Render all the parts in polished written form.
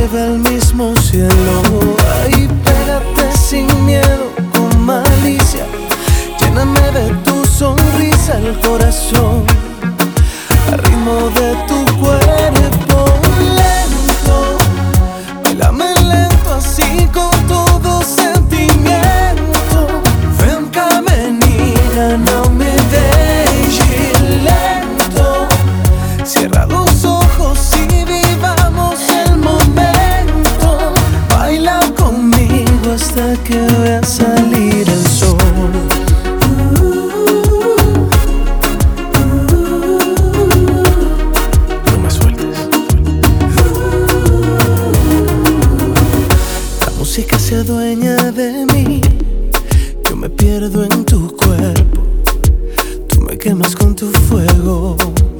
lleve al mismo cielo. Ay, pégate sin miedo, con malicia, lléname de tu sonrisa el corazón, al ritmo de tu cuerpo lento. Bailame lento así con todo sentimiento. Ven cá menina, não me deixe lento. Cierra los ojos y vivamos el momento. Baila conmigo hasta que vea salir el sol. Que se adueña de mí, yo me pierdo en tu cuerpo, tú me quemas con tu fuego.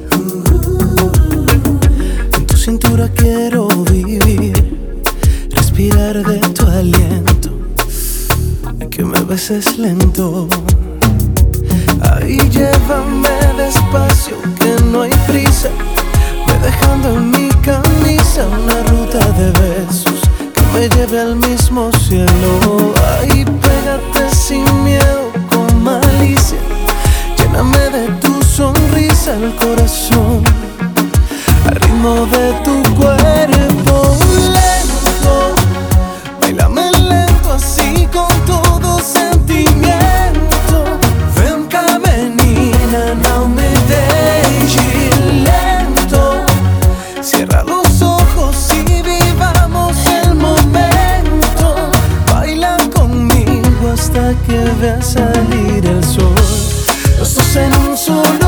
En tu cintura quiero vivir, respirar de tu aliento y que me beses lento. Ahí llévame despacio, que no hay prisa, ve dejando en mi camisa una ruta de besos me lleve al mismo cielo. Ay, pégate sin miedo, con malicia, lléname de tu sonrisa el corazón, al ritmo de tu cuerpo lento. Bailame lento así con todo sentimiento. Ven cá menina, não me deixe lento. Cierra los ojos y vivamos el momento. Baila conmigo hasta que vea salir el sol. Los dos en un solo